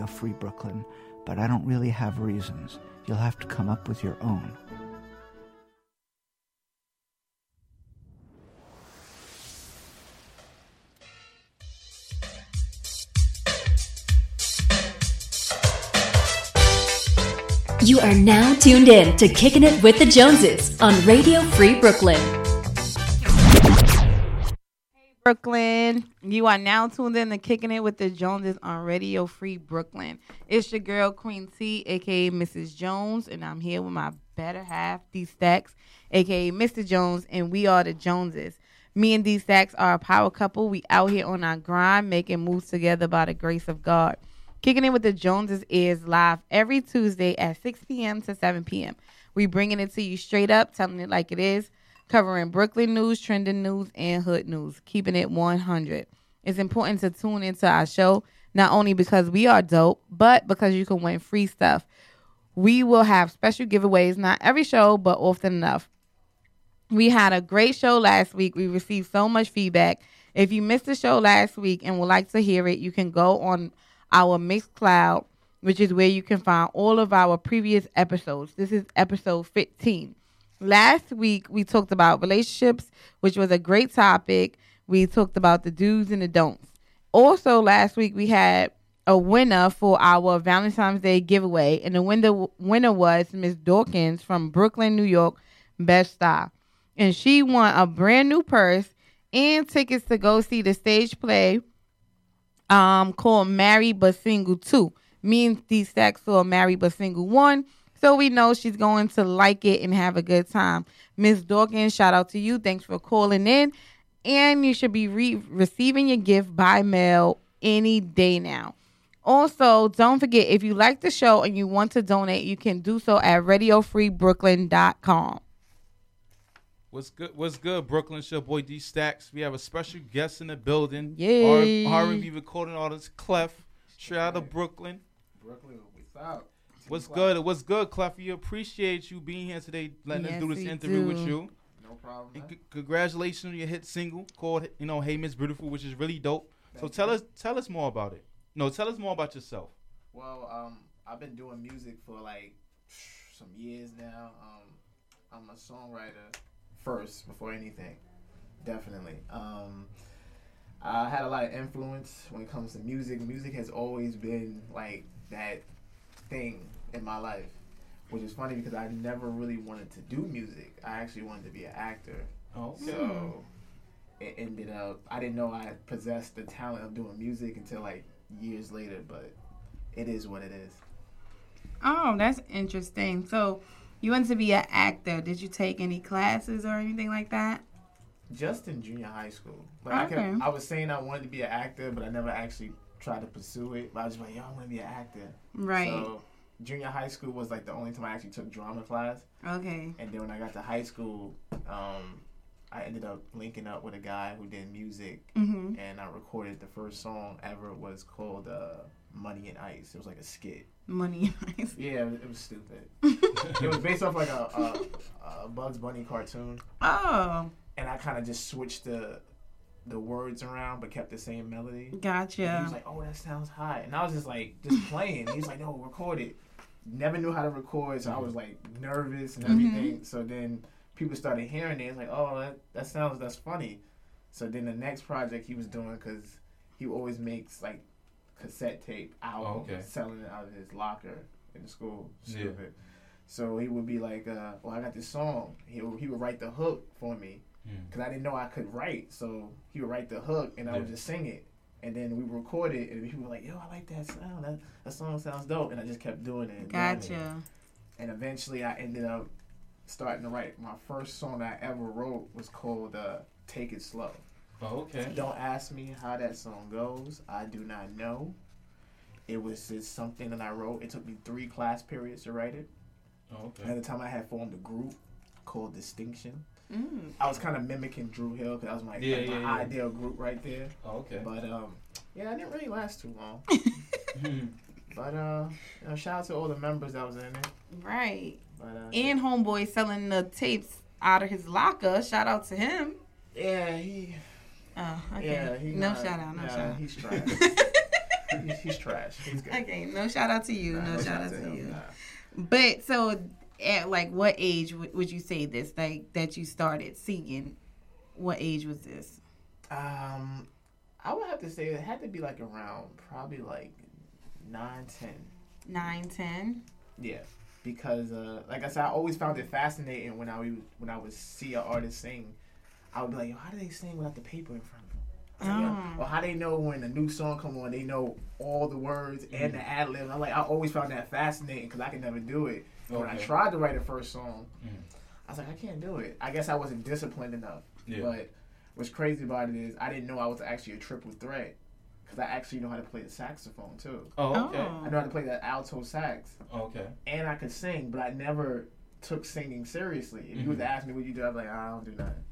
Free Brooklyn, but I don't really have reasons. You'll have to come up with your own. You are now tuned in to Kicking It with the Joneses on Radio Free Brooklyn. Hey, Brooklyn. You are now tuned in to Kicking It with the Joneses on Radio Free Brooklyn. It's your girl, Queen T, a.k.a. Mrs. Jones, and I'm here with my better half, D Stacks, a.k.a. Mr. Jones, and we are the Joneses. Me and D Stacks are a power couple. We out here on our grind, making moves together by the grace of God. Kicking It with the Joneses is live every Tuesday at 6 p.m. to 7 p.m. We bringing it to you straight up, telling it like it is, covering Brooklyn news, trending news, and hood news, keeping it 100. It's important to tune into our show, not only because we are dope, but because you can win free stuff. We will have special giveaways, not every show, but often enough. We had a great show last week. We received so much feedback. If you missed the show last week and would like to hear it, you can go on our Mixcloud, which is where you can find all of our previous episodes. This is episode 15. Last week, we talked about relationships, which was a great topic. We talked about the do's and the don'ts. Also, last week, we had a winner for our Valentine's Day giveaway, and the winner was Miss Dawkins from Brooklyn, New York, Best Style. And she won a brand new purse and tickets to go see the stage play called Married But Single 2. Me and D Stacks saw Married But Single 1, so we know she's going to like it and have a good time. Miss Dawkins, shout out to you. Thanks for calling in. And you should be receiving your gift by mail any day now. Also, don't forget, if you like the show and you want to donate, you can do so at radiofreebrooklyn.com. What's good, Brooklyn? It's your boy D Stacks. We have a special guest in the building. Yay. R&B recording artist Clef, straight out of Brooklyn. What's up? What's good? What's good, Clef? We appreciate you being here today, letting us do this interview with you. No problem. And congratulations on your hit single called, Hey Miss Beautiful, which is really dope. So tell us more about it. No, tell us more about yourself. Well, I've been doing music for like some years now. I'm a songwriter first before anything, definitely. I had a lot of influence when it comes to music. Music has always been like that thing in my life, which is funny because I never really wanted to do music. I actually wanted to be an actor. Oh, so it ended up, I didn't know I possessed the talent of doing music until like years later, but it is what it is. Oh, that's interesting. So you wanted to be an actor. Did you take any classes or anything like that? Just in junior high school. Like Okay. I was saying I wanted to be an actor, but I never actually tried to pursue it. But I was just like, I want to be an actor. Right. So junior high school was like the only time I actually took drama class. Okay. And then when I got to high school, I ended up linking up with a guy who did music, Mm-hmm. and I recorded the first song ever. Was called Money and Ice. It was like a skit. Money and Ice. Yeah, it was stupid. It was based off like a Bugs Bunny cartoon. Oh, And I kind of just switched the words around, but kept the same melody. gotcha. And he was like, "Oh, that sounds high," and I was just like, just playing. He was like, "No, record it." Never knew how to record, so I was like nervous and everything. So then people started hearing it. It's like, "Oh, that's funny." So then the next project he was doing, because he always makes like cassette tape albums, selling it out of his locker in the school. Stupid. Yeah. So he would be like, "Well, I got this song." He would write the hook for me. Because I didn't know I could write, so he would write the hook, and I would just sing it, and then we would record it, and people were like, "Yo, I like that sound. That song sounds dope," and I just kept doing it. Gotcha. And eventually, I ended up starting to write. My first song I ever wrote was called "Take It Slow." Oh, okay. Don't ask me how that song goes. I do not know. It was just something that I wrote. It took me 3 class periods to write it. Oh, okay. At the time, I had formed a group called Distinction. I was kind of mimicking Drew Hill because that was my ideal group right there. Oh, okay. But yeah, it didn't really last too long. But shout out to all the members that was in it. Right. But, and Homeboy selling the tapes out of his locker. Shout out to him. Yeah, he. Oh, okay. Yeah, he. No shout out. He's trying. He's trash. He's good. Okay, no shout out to you. Nah, no shout out to him. you. Nah. But so, at like what age would you say this? Like that you started singing? What age was this? I would have to say it had to be like around probably like 9, 10. 9, 10. Yeah, because like I said, I always found it fascinating when I would see an artist sing. I would be like, yo, how do they sing without the paper in front of them? Or how they know when a new song come on, they know all the words and the ad libs. I always found that fascinating because I could never do it. When I tried to write a first song, I was like, I can't do it. I guess I wasn't disciplined enough. Yeah. But what's crazy about it is I didn't know I was actually a triple threat because I actually know how to play the saxophone too. Oh, okay. I know how to play that alto sax. Okay. And I could sing, but I never took singing seriously. If you was to ask me what you do, I'd be like, I don't do nothing.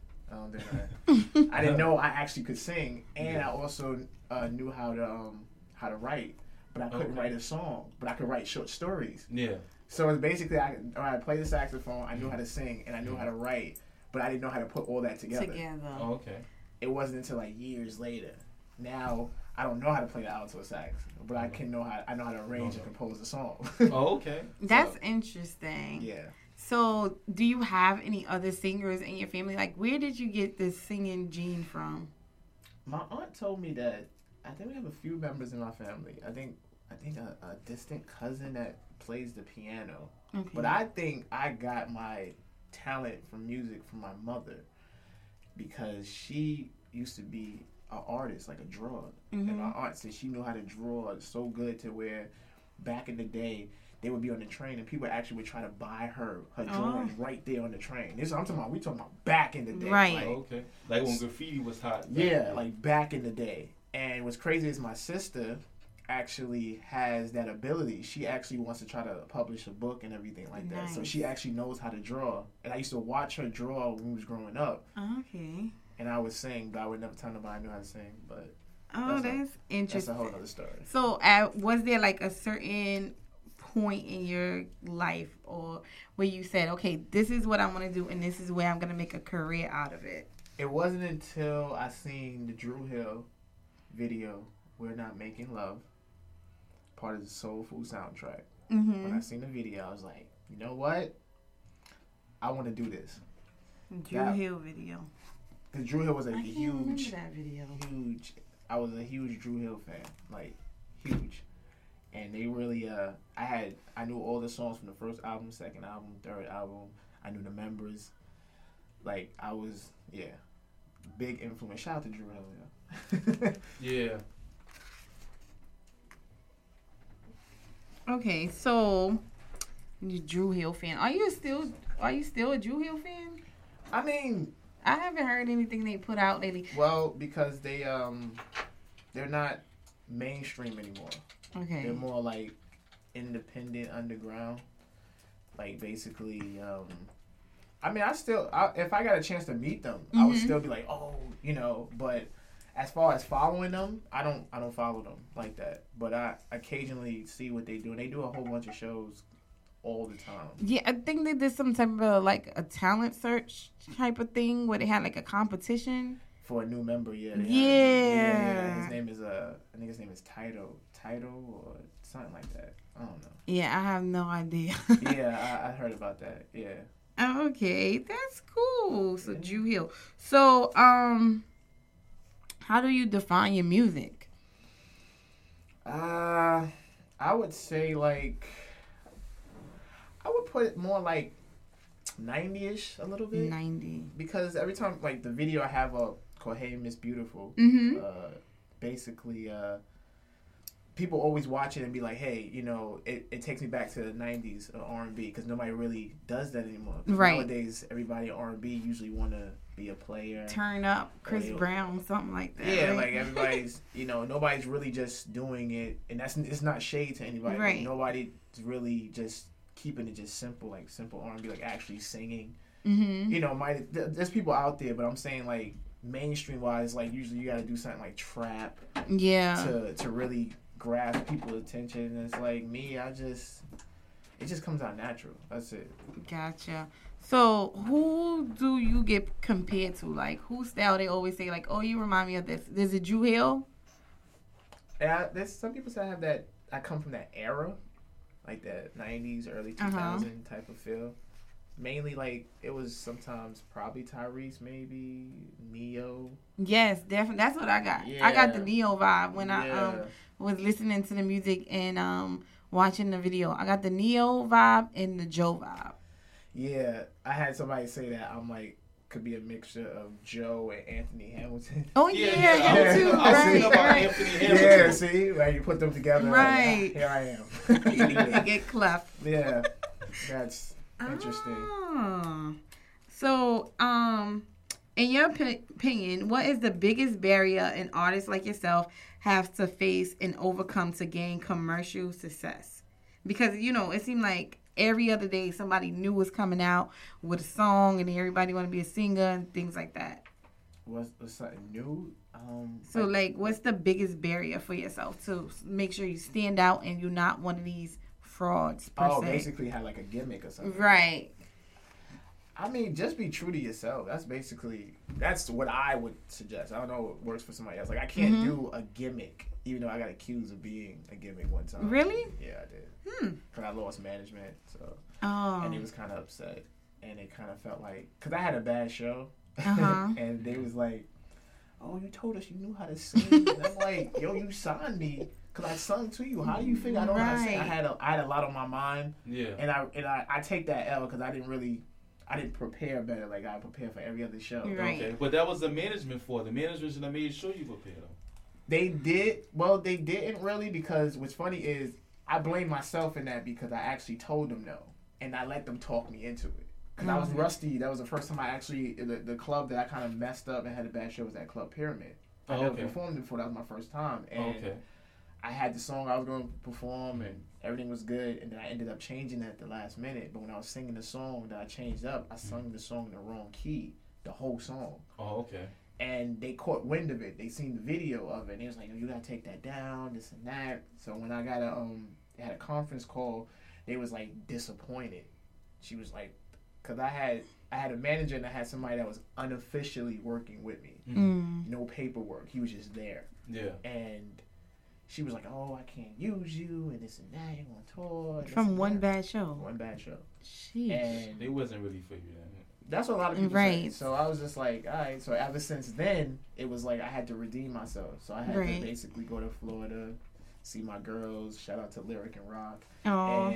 I didn't know I actually could sing, and I also knew how to write, but I couldn't write a song. But I could write short stories. Yeah. So it's basically I played the saxophone, I knew how to sing, and I knew how to write, but I didn't know how to put all that together. Oh, okay. It wasn't until like years later. Now I don't know how to play the alto sax, but I know how to arrange and compose a song. Oh, okay. That's interesting. Yeah. So, do you have any other singers in your family? Like, where did you get this singing gene from? My aunt told me that I think we have a few members in my family. I think a distant cousin that plays the piano. Okay. But I think I got my talent from music from my mother because she used to be an artist, like a drawer. And my aunt said she knew how to draw so good to where back in the day, they would be on the train and people actually would try to buy her drawings right there on the train. We talking about back in the day. Right. Like, Okay. Like when graffiti was hot. yeah, like back in the day. And what's crazy is my sister actually has that ability. She actually wants to try to publish a book and everything like that. So she actually knows how to draw. And I used to watch her draw when we was growing up. Okay. And I would sing, but I would never tell nobody I knew how to sing. But that's interesting. that's a whole other story. So, was there like a certain point in your life or where you said, okay, this is what I'm going to do and this is where I'm going to make a career out of it? It wasn't until I seen the Dru Hill video, We're Not Making Love, part of the Soul Food soundtrack. When I seen the video, I was like, you know what? I want to do this. Dru Hill video. Because Dru Hill was a I can't huge, remember that video. I was a huge Dru Hill fan. Like, huge. And they really, I knew all the songs from the first album, second album, third album. I knew the members. Like, I was, big influence. Shout out to Dru Hill, Yeah. Okay, so you Dru Hill fan. Are you still a Dru Hill fan? I mean, I haven't heard anything they put out lately. well, because they're not mainstream anymore. Okay. They're more like independent, underground. Like basically, I mean, if I got a chance to meet them, I would still be like, oh, But as far as following them, I don't follow them like that. But I occasionally see what they do, and they do a whole bunch of shows all the time. Yeah, I think they did some type of like a talent search type of thing where they had like a competition. For a new member, yeah. Yeah. His name is I think his name is Tito or something like that. I don't know. Yeah, I have no idea. Yeah, I heard about that. Yeah. Okay, that's cool. So Dru Hill. So how do you define your music? I would say like I would put it more like 90-ish a little bit. 90. Because every time like the video I have called Hey Miss Beautiful, basically people always watch it and be like, hey, it takes me back to the 90s of R&B because nobody really does that anymore. Right. Nowadays, everybody in R&B usually want to be a player. Turn up, Chris Brown, something like that. Yeah, right? like everybody's, nobody's really just doing it. And it's not shade to anybody. Right. Like, nobody's really just keeping it just simple, like simple R&B, like actually singing. There's people out there, but I'm saying like mainstream wise, like usually you got to do something like trap. Yeah. To really grasp people's attention. And it's like me, it just comes out natural. That's it. Gotcha. So who do you get compared to? Like whose style they always say like, oh, you remind me of this. Is it Dru Hill? There's some people say I have that. I come from that era, like that '90s, early 2000 type of feel. Mainly, like it was sometimes probably Tyrese, maybe Neo. Yes, definitely. That's what I got. Yeah. I got the Neo vibe when I was listening to the music and watching the video. I got the Neo vibe and the Joe vibe. Yeah, I had somebody say that I'm like could be a mixture of Joe and Anthony Hamilton. Oh yeah, you too. I was thinking Right, about right. Anthony Hamilton. Yeah, see, like you put them together. Right. Like, here I am. You get cleft. Yeah, that's interesting. Ah. So, in your opinion, what is the biggest barrier an artist like yourself have to face and overcome to gain commercial success? Because, you know, it seemed like every other day somebody new was coming out with a song and everybody want to be a singer and things like that. What's something new? So, like, what's the biggest barrier for yourself to make sure you stand out and you're not one of these frauds, per se? Basically have like a gimmick or something. Right. I mean, just be true to yourself. That's what I would suggest. I don't know what works for somebody else. Like, I can't do a gimmick, even though I got accused of being a gimmick one time. Really? Yeah, I did. Because I lost management, so. Oh. And he was kind of upset. And it kind of felt like, because I had a bad show. Uh-huh. And they was like, oh, you told us you knew how to sing. And I'm like, yo, you signed me. Because I sung to you. How do you figure I don't know how to sing? I had a lot on my mind. Yeah. And I take that L because I didn't prepare better like I prepared for every other show. Right. Okay, but that was the management for the management should have made sure you prepared them. They did. Well, they didn't really because what's funny is I blame myself in that because I actually told them no and I let them talk me into it. Because I was rusty. That was the first time I actually the club that I kind of messed up and had a bad show was at Club Pyramid. I never performed before. That was my first time. And I had the song I was going to perform and everything was good. And then I ended up changing it at the last minute. But when I was singing the song that I changed up, I sung the song in the wrong key, the whole song. Oh, okay. And they caught wind of it. They seen the video of it. And they was like, you got to take that down, this and that. So when I got had a conference call, they was like disappointed. She was like, because I had a manager and I had somebody that was unofficially working with me. No paperwork. He was just there. Yeah. And she was like, oh, I can't use you and this and that. You're on tour. From one bad show. One bad show. Sheesh. And They wasn't really for you then. that's what a lot of people Right. say. So I was just like, all right. So ever since then, it was like I had to redeem myself. So I had to basically go to Florida, see my girls. Shout out to Lyric and Rock. Oh.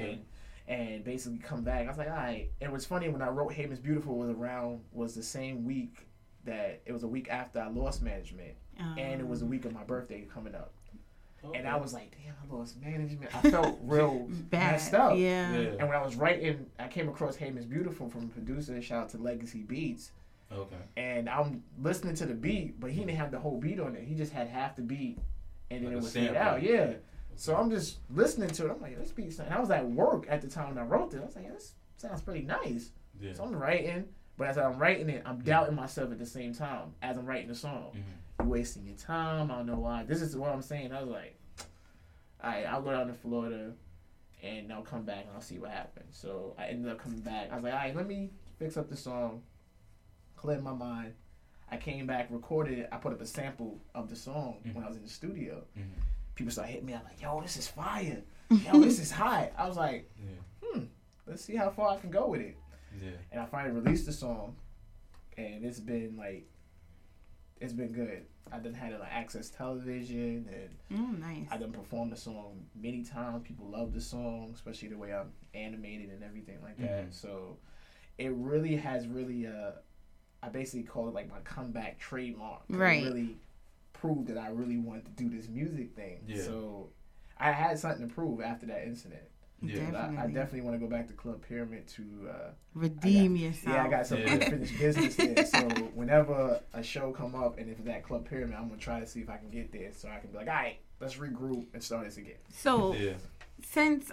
And basically come back. I was like, all right. And what's funny, when I wrote Hey Miss Beautiful was the same week that it was a week after I lost management. And it was a week of my birthday coming up. Okay. And I was like, damn, I lost management. I felt real messed up. Yeah. And when I was writing, I came across Hey Miss Beautiful from a producer. Shout out to Legacy Beats. Okay. And I'm listening to the beat, but he didn't have the whole beat on it. He just had half the beat, and then Like it was sample. fade out. Yeah. So I'm just listening to it. I'm like, this beat sounds. I was at work at the time when I wrote this. I was like, this sounds pretty nice. Yeah. So I'm writing, but as I'm writing it, I'm doubting myself at the same time as I'm writing the song. You're wasting your time. I don't know why. This is what I'm saying. I was like, all right, I'll go down to Florida, and I'll come back and I'll see what happens. So I ended up coming back. I was like, all right, let me fix up the song, clear my mind. I came back, recorded it. I put up a sample of the song when I was in the studio. People started hitting me. I'm like, yo, this is fire. Yo, this is hot. I was like, let's see how far I can go with it. Yeah. And I finally released the song, and it's been good. I done had it on Access Television, and nice. I done performed the song many times. People love the song, especially the way I'm animated and everything like that. So it really has I basically call it like my comeback trademark. Right. It really proved that I really wanted to do this music thing. Yeah. So I had something to prove after that incident. Yeah. I definitely want to go back to Club Pyramid to redeem yourself. Yeah, I got some unfinished business there. So whenever a show come up, and if it's at Club Pyramid, I'm gonna try to see if I can get there, so I can be like, all right, let's regroup and start this again. So since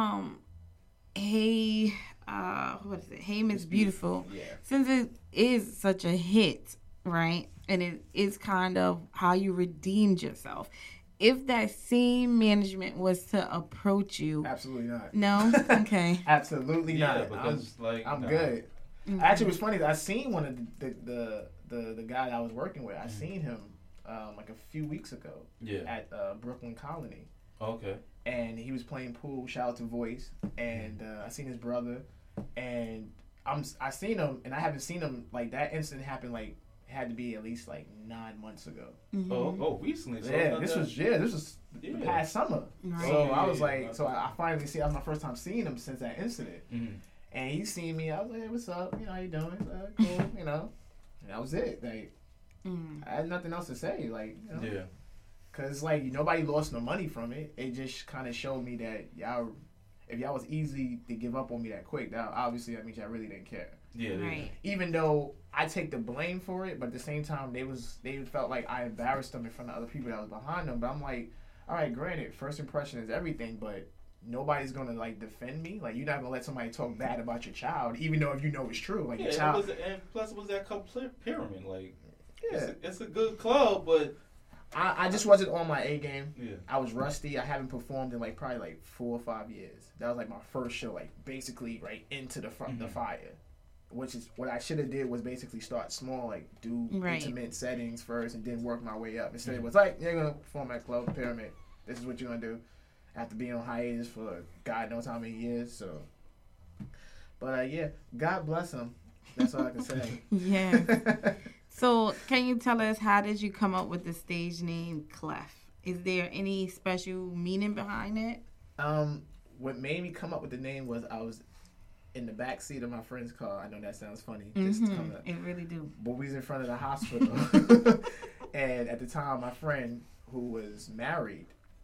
Hey Miss Beautiful, since it is such a hit, right, and it is kind of how you redeemed yourself. If that same management was to approach you, absolutely not. No, okay, absolutely not. Because I'm good. Actually, it was funny. I seen one of the guy that I was working with. I seen him like a few weeks ago at Brooklyn Colony. Okay. And he was playing pool. Shout out to Voice. And I seen his brother, and I seen him, and I haven't seen him like that incident happened like. Had to be at least like 9 months ago. Mm-hmm. Oh, recently. So this was the past summer. Right. So I was like, so I finally see. That was my first time seeing him since that incident. Mm-hmm. And he seen me. I was like, hey, what's up? You know, how you doing? Cool. You know, and that was it. Like, I had nothing else to say. Like, you know? Yeah. Cause like nobody lost no money from it. It just kind of showed me that if y'all was easy to give up on me that quick, that obviously that means y'all really didn't care. Yeah. Right. Even though I take the blame for it, but at the same time they felt like I embarrassed them in front of other people that was behind them. But I'm like, all right, granted, first impression is everything, but nobody's gonna like defend me. Like, you're not gonna let somebody talk bad about your child, even though if you know it's true. Like, your child. And plus it was that club pyramid. Like, Yeah. it's a good club, but I just wasn't on my A game. Yeah. I was rusty. I haven't performed in like probably like 4 or 5 years. That was like my first show, like basically right into the fire. Which is what I should have did was basically start small, like do intimate settings first and then work my way up. Instead it was like, you're gonna perform at Club Pyramid. This is what you're gonna do. After being on hiatus for God knows how many years. So, but yeah, God bless him. That's all I can say. Yeah. So, can you tell us, how did you come up with the stage name Clef? Is there any special meaning behind it? What made me come up with the name was I was in the back seat of my friend's car. I know that sounds funny. Just coming up. It really do. But we was in front of the hospital. And at the time, my friend who was married,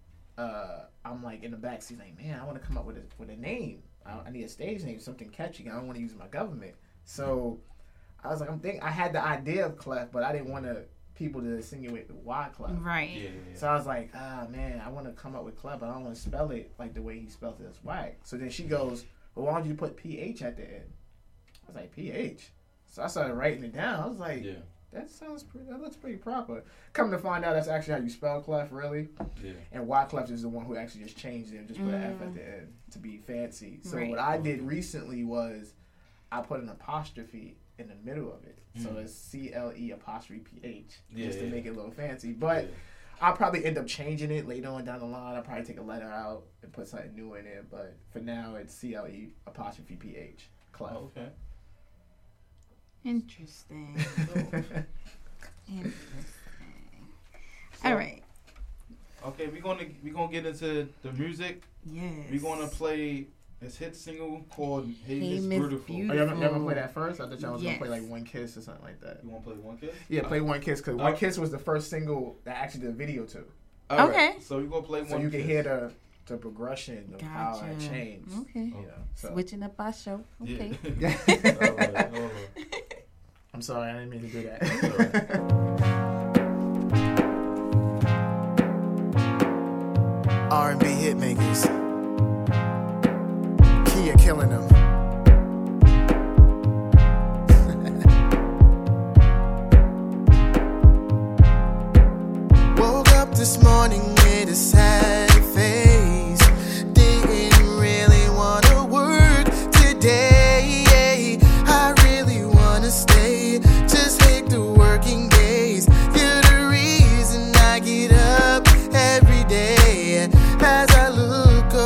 I'm like in the back seat, like, man, I want to come up with a name. I need a stage name, something catchy. I don't want to use my government. So I was like, I had the idea of Clef, but I didn't want people to insinuate the Y Clef. Right. Yeah. So I was like, man, I want to come up with Clef, but I don't want to spell it like the way he spelled it as whack. So then she goes, well, why don't you put PH at the end? I was like, PH? So I started writing it down. I was like, that looks pretty proper. Come to find out, that's actually how you spell Clef, really. Yeah. And Wyclef is the one who actually just changed it and just put an F at the end to be fancy. So what I did recently was I put an apostrophe in the middle of it. So it's CLE''PH just to make it a little fancy. But I'll probably end up changing it later on down the line. I'll probably take a letter out and put something new in it. But for now, it's CLE''PH. Clef. Oh, okay. Interesting. All right. Okay, we're gonna get into the music. Yes. We're gonna play his hit single called "Hey Miss Miss Beautiful." Oh, y'all gonna play that first? I thought y'all was gonna play like One Kiss or something like that. You wanna play One Kiss? Yeah, play One Kiss because One Kiss was the first single that I actually did a video to. All okay. Right. So we're gonna play One So you Kiss. can hear the progression of how I changed. Okay. You know, so. Switching up our show. Okay. Yeah. All right. Hold on. I'm sorry, I didn't mean to do that. R&B hitmakers. Kia killing them. Woke up this morning with a sad face. Didn't really wanna work today. I really wanna stay. Just hate the working days. You're the reason I get up every day. As I look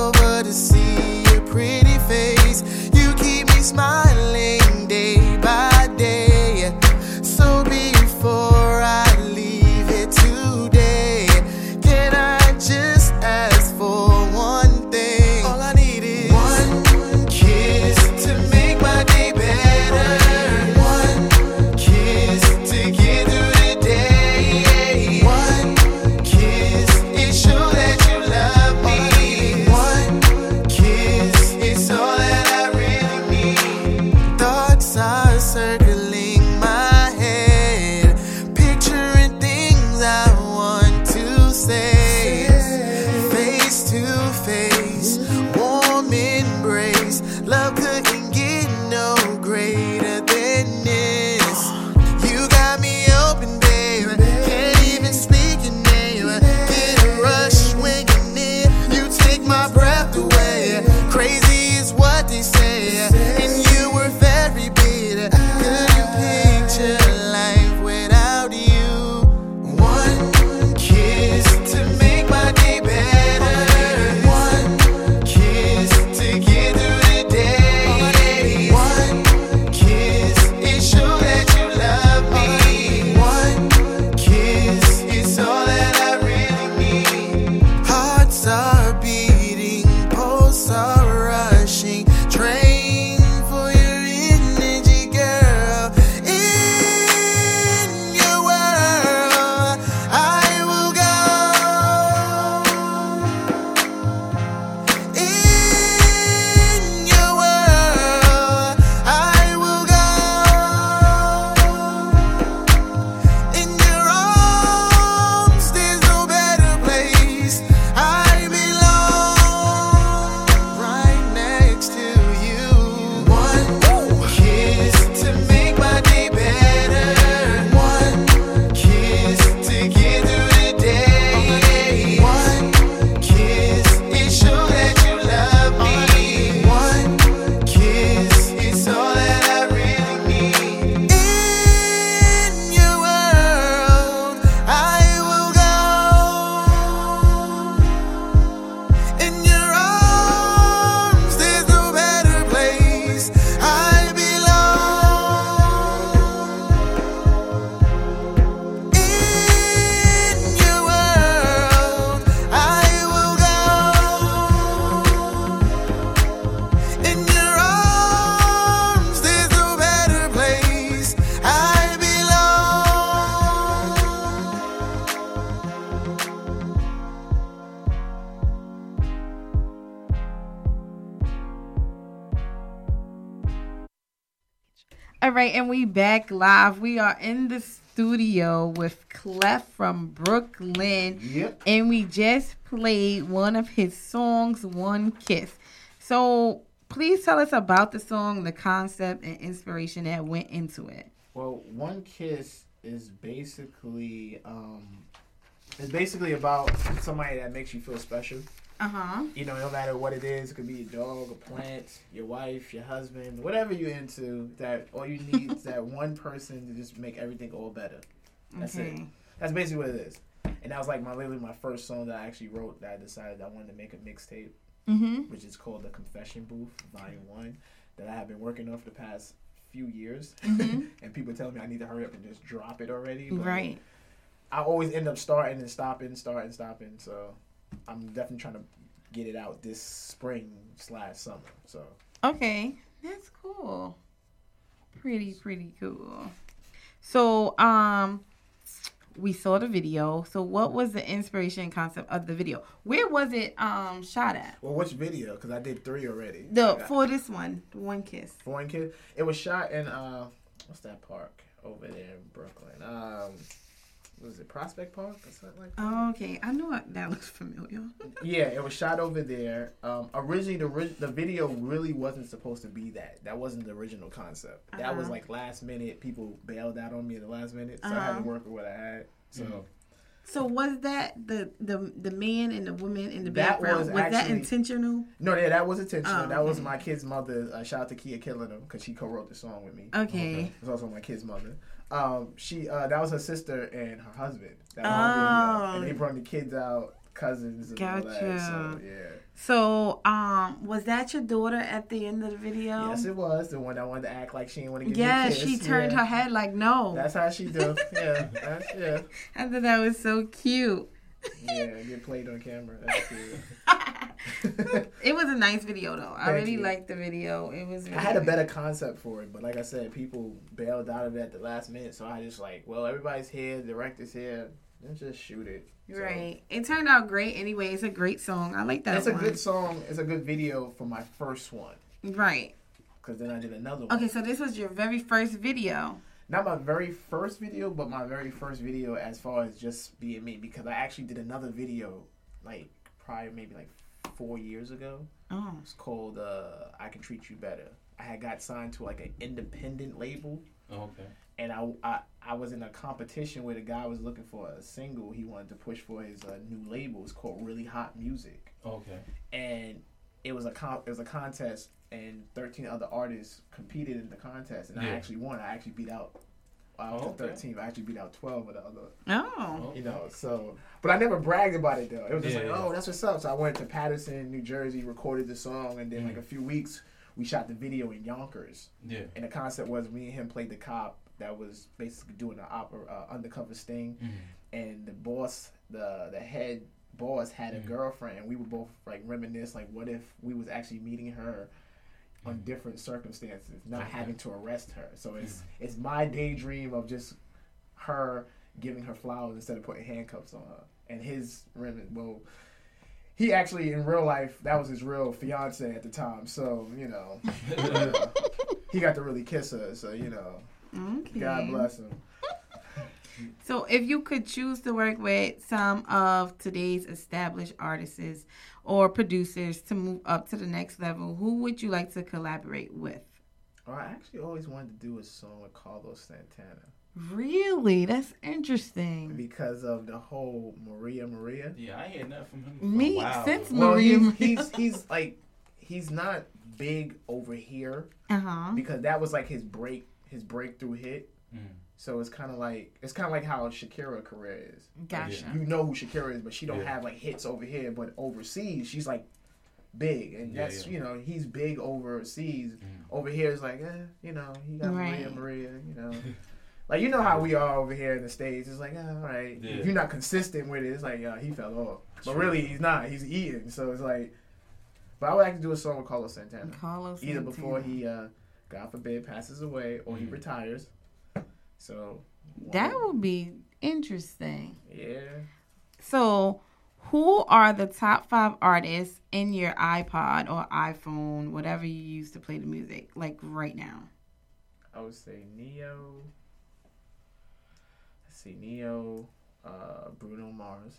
All right, and we back live. We are in the studio with Clef from Brooklyn. Yep. And we just played one of his songs, One Kiss. So please tell us about the song, the concept, and inspiration that went into it. Well, One Kiss is basically about somebody that makes you feel special. Uh-huh. You know, no matter what it is, it could be a dog, a plant, your wife, your husband, whatever you're into, that all you need is that one person to just make everything all better. That's it. That's basically what it is. And that was like literally my first song that I actually wrote that I decided I wanted to make a mixtape, which is called The Confession Booth, Volume 1, that I have been working on for the past few years. And people tell me I need to hurry up and just drop it already. But Right. I always end up starting and stopping. So I'm definitely trying to get it out this spring/summer. So Okay. That's cool. Pretty cool. So, we saw the video. So what was the inspiration and concept of the video? Where was it shot at? well, which video? Because I did 3 already. For this one, the One Kiss. For One Kiss, it was shot in what's that park over there in Brooklyn? Was it Prospect Park or something like that? Oh, okay. I know that looks familiar. Yeah, it was shot over there. Originally, the video really wasn't supposed to be that. That wasn't the original concept. That was like last minute. People bailed out on me at the last minute, so I had to work with what I had. So was that the man and the woman in the That background? Was that actually intentional? No, yeah, that was intentional. Oh, That was okay. my kid's mother. Shout out to Kia Killingham because she co-wrote the song with me. Okay. It was also my kid's mother. She that was her sister and her husband. That was Oh. and they brought the kids out, cousins and all that. Gotcha. So yeah. So was that your daughter at the end of the video? Yes, it was the one that wanted to act like she didn't want to give Yeah, me a kiss. she turned her head like no. That's how she do. Yeah, yeah. I thought that was so cute. Yeah, get played on camera. That's cute. It was a nice video though. I Thank really you. liked the video. It was. Really I had a good. better concept for it, but like I said, people bailed out of it at the last minute, so I just like, well, everybody's here, the director's here, let's just shoot it. So, Right. It turned out great anyway. It's a great song. I like that it's one. a good song. It's a good video for my first one, Right. because then I did another one. Okay, so this was your very first video. Not my very first video, but my very first video as far as just being me, because I actually did another video like prior, maybe like 4 years ago. Oh. It's called I Can Treat You Better. I had got signed to like an independent label. Oh, okay. And I was in a competition where the guy was looking for a single he wanted to push for his new label. It's called Really Hot Music. Okay. And it was a contest, and 13 other artists competed in the contest, and I Yeah. actually won. I actually beat out okay. 13. I actually beat out 12 of the other. Oh. You know, so, but I never bragged about it though. It was just Yeah, like, yeah. oh, that's what's up. So I went to Patterson, New Jersey, recorded the song, and then like a few weeks, we shot the video in Yonkers. Yeah. And the concept was me and him played the cop that was basically doing an undercover sting, and the boss, the head boss, had a girlfriend, and we would both like reminisce, like, what if we was actually meeting her on different circumstances, not having to arrest her. So it's my daydream of just her giving her flowers instead of putting handcuffs on her. And his he actually in real life, that was his real fiance at the time. So you know, he got to really kiss her. So you know, Okay. God bless him. So if you could choose to work with some of today's established artists or producers to move up to the next level, who would you like to collaborate with? Oh, I actually always wanted to do a song with Carlos Santana Really? That's interesting. because of the whole Maria. Yeah, I ain't heard nothing from him for Me, a while. since Well, Maria. he's like, he's not big over here Uh-huh. because that was like his breakthrough hit. So it's kind of like how Shakira career is. Gotcha. You know who Shakira is, but she don't Yeah. have like hits over here. But overseas, she's like big, and Yeah, that's yeah. you know he's big overseas. Over here, it's like you know he got Right. Maria, you know. Like, you know how we are over here in the States. It's like, all right. Yeah. If you're not consistent with it, it's like, he fell off. But True. really, he's not. He's eating. So it's like, but I would like to do a song with Carlos Santana. Carlos Either Santana. before he, God forbid, passes away or he retires. So. That would be interesting. Yeah. So, who are the top 5 artists in your iPod or iPhone, whatever you use to play the music, like right now? I would say Neo. Let's see, Neo, Bruno Mars,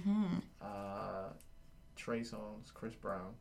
Trey Songz, Chris Brown,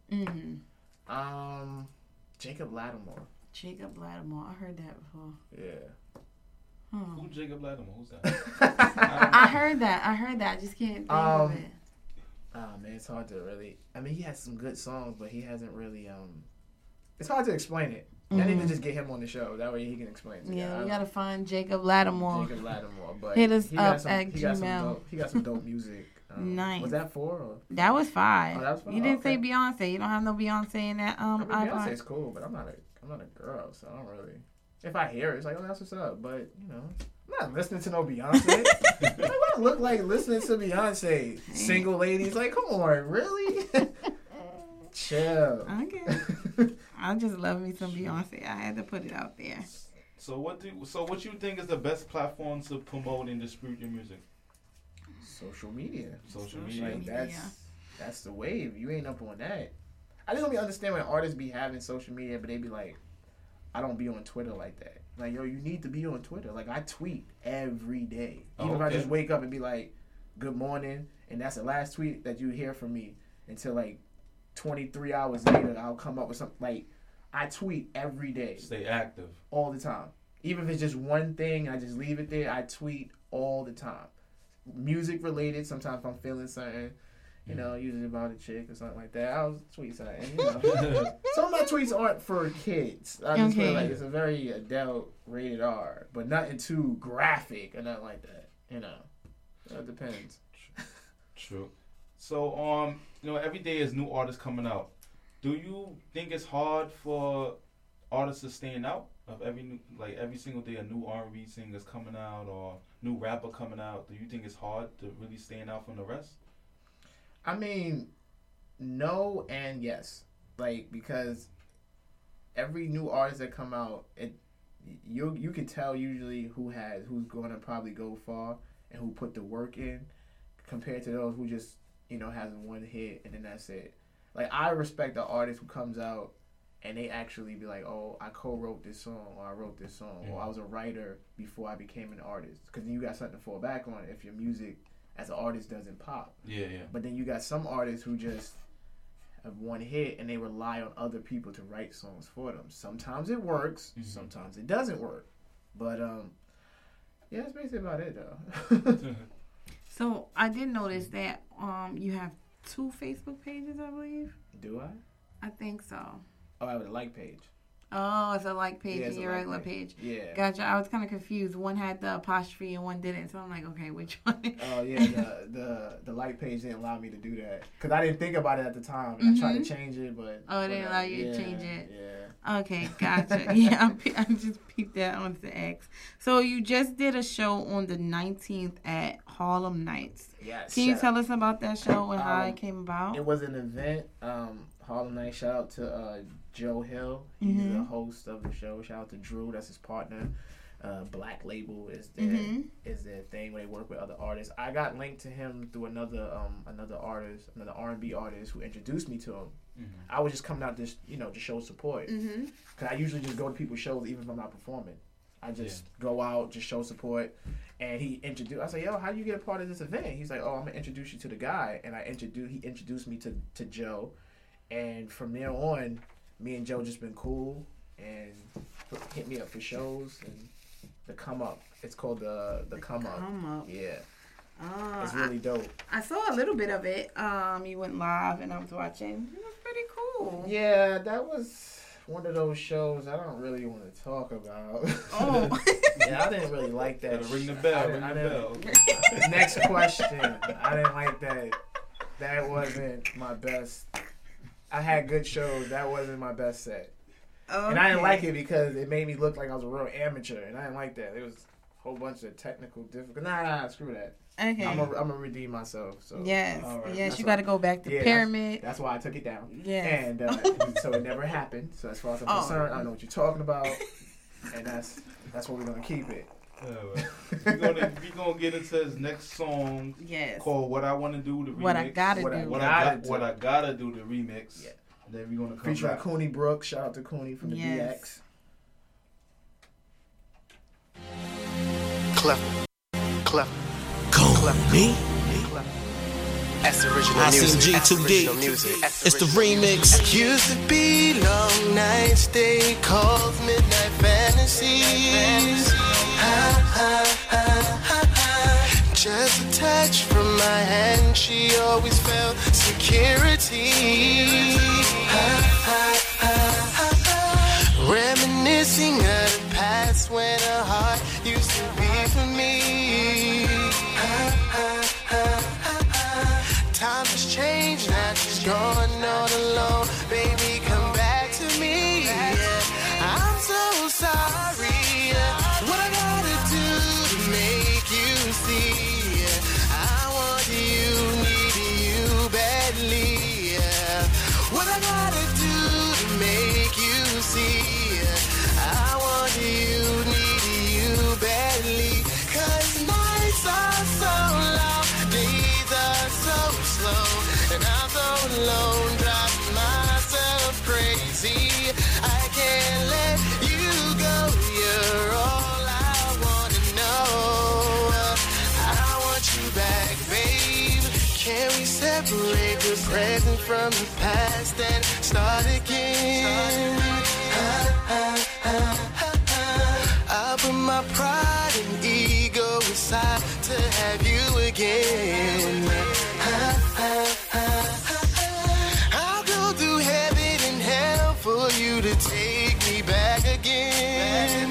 Jacob Lattimore. Jacob Lattimore. I heard that before. Yeah. Who's Jacob Lattimore? Who's that? I heard that. I just can't think of it. Man, it's hard to really. I mean, he has some good songs, but he hasn't really. It's hard to explain it. I need to just get him on the show. That way he can explain it. Yeah, we gotta find Jacob Lattimore. Jacob Lattimore, but hit us up some, at he got Gmail. He got some dope music. Nice. Was that 4 or? That was 5. Oh, that was 5? You didn't Okay. say Beyonce. You don't have no Beyonce in that I mean, iPod. Beyonce's cool, but I'm not a girl, so I don't really. If I hear it, it's like, oh, that's what's up. But you know, I'm not listening to no Beyonce. Like, what I look like listening to Beyonce? Single ladies, like, come on, really? Chill. Okay. I just love me some Beyonce. I had to put it out there. So what you think is the best platform to promote and distribute your music? Social media. Social media. Like that's the wave. You ain't up on that. I just don't be understand when artists be having social media, but they be like, I don't be on Twitter like that. Like, yo, you need to be on Twitter. Like, I tweet every day. Even if I just wake up and be like, good morning, and that's the last tweet that you hear from me until like 23 hours later, I'll come up with something. Like, I tweet every day. Stay active. All the time. Even if it's just one thing, I just leave it there. I tweet all the time. Music related. Sometimes if I'm feeling something, you know, usually about a chick or something like that, I'll tweet something. You know. Some of my tweets aren't for kids. I just feel like it's a very adult rated R, but nothing too graphic or nothing like that. You know, it depends. True. So, you know, every day is new artists coming out. Do you think it's hard for artists to stand out? Of every single day, a new R&B singer's coming out or new rapper coming out. Do you think it's hard to really stand out from the rest? I mean, no and yes. Like, because every new artist that come out, you can tell usually who's going to probably go far and who put the work in, compared to those who just, you know, has one hit and then that's it. Like, I respect the artist who comes out and they actually be like, oh, I co-wrote this song, or I wrote this song, or I was a writer before I became an artist. Because then you got something to fall back on if your music as an artist doesn't pop. Yeah. But then you got some artists who just have one hit and they rely on other people to write songs for them. Sometimes it works, sometimes it doesn't work. But, yeah, that's basically about it, though. So, I did notice that you have 2 Facebook pages, I believe. Do I? I think so. Oh, I have a like page. Oh, it's a like page Yeah, and your regular page. Yeah. Gotcha. I was kind of confused. One had the apostrophe and one didn't. So I'm like, okay, which one? Oh, yeah. The like page didn't allow me to do that. Because I didn't think about it at the time. I tried to change it, but... Oh, it didn't allow you to change it? Yeah. Okay, gotcha. Yeah, I just peeped that on the X. So you just did a show on the 19th at Harlem Nights. Yes. Can you tell us about that show and how it came about? It was an event. Harlem Nights. Shout out to Joe Hill. He's the host of the show. Shout out to Drew. That's his partner. Black Label is their thing where they work with other artists. I got linked to him through another artist, another R&B artist who introduced me to him. I was just coming out to show support. Because I usually just go to people's shows even if I'm not performing. I just go out, just show support. And he introduced. I said, "Yo, how do you get a part of this event?" He's like, "Oh, I'm gonna introduce you to the guy." And he introduced me to Joe. And from there on, me and Joe just been cool and hit me up for shows and the Come Up. It's called the Come Up. Come Up. Yeah. It's really dope. I saw a little bit of it. You went live and I was watching. It was pretty cool. Yeah, that was one of those shows I don't really want to talk about. Oh. Yeah, I didn't really like that. Ring the bell. Next question. I didn't like that. That wasn't my best. I had good shows. That wasn't my best set. Okay. And I didn't like it because it made me look like I was a real amateur. And I didn't like that. It was a whole bunch of technical difficulties. Nah, screw that. Okay. I'm gonna redeem myself. So yes, right. Yes, you got to go back to Pyramid. That's why I took it down. Yeah. And so it never happened. So as far as I'm concerned, I know what you're talking about, and that's what we're gonna keep it. We're gonna get into his next song. Yes. Called "What I Want to Do" the remix. What I gotta do. What I gotta do the remix. Yeah. And then we're gonna come featuring back. Cooney Brooks. Shout out to Cooney from the BX. Me? That's the original music. ICMG2D. It's the remix. Used to be long nights, they called midnight fantasies. Just a touch from my hand, she always felt security. Reminiscing of the past when her heart used to be for me. Time has changed, now she's gone on alone. Baby, come back to me. I'm so sorry. What I gotta do to make you see? I want you, need you badly. What I gotta do to make you see? I want you, need you badly. 'Cause nights are so long, days are so slow, and I'm so alone, driving myself crazy. I can't let you go, you're all I wanna know. I want you back, babe. Can we separate the present from the past and start again? I put my pride and ego aside to have you again. I'll go through heaven and hell for you to take me back again.